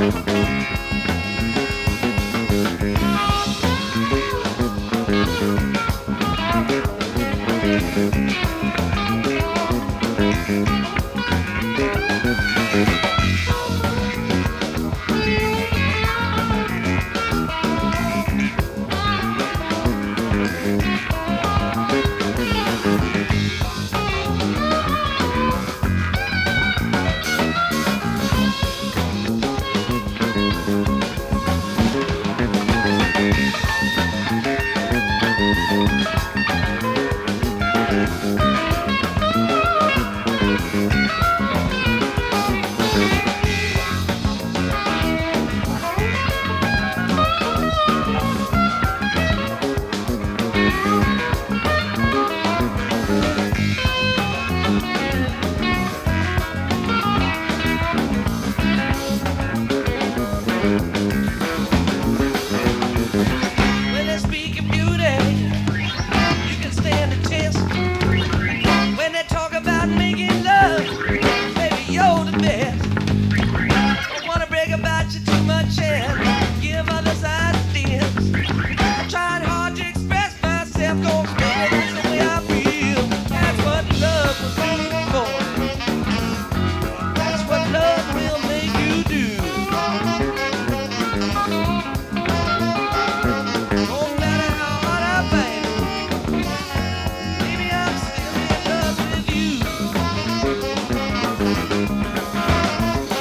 When they speak of beauty, you can stand a test. When they talk about making love, baby, you're the best. Don't wanna brag about you too much and give others ideas. I'm trying hard to express myself, 'cause baby, that's the way I feel. That's what love was made for. That's what love will make you do. No matter how hard I fight, baby, I'm still in love with you.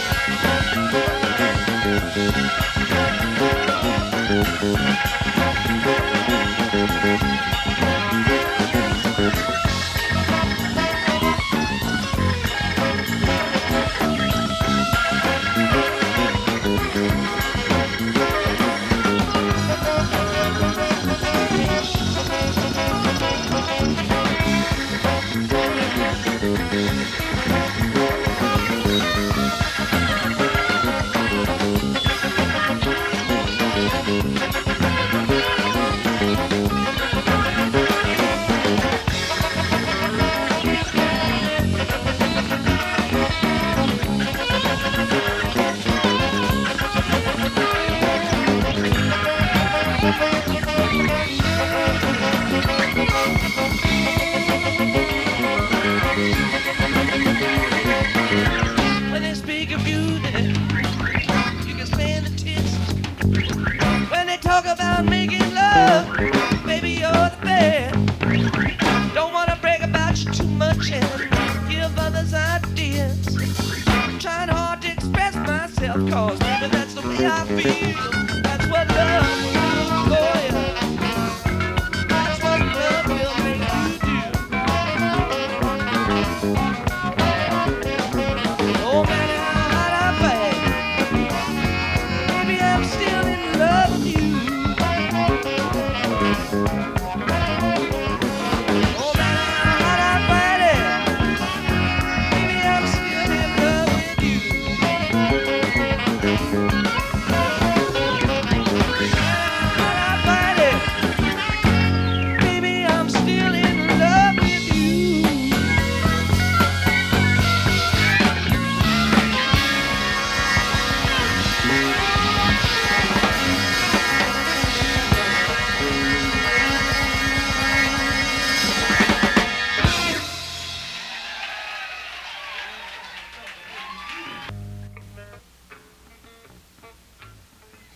When they speak of beauty, you can stand the test. When they talk about making love, baby, you're the best. Don't wanna brag about you too much and give others ideas. I'm trying hard to express myself, cause baby, that's the way I feel. That's what love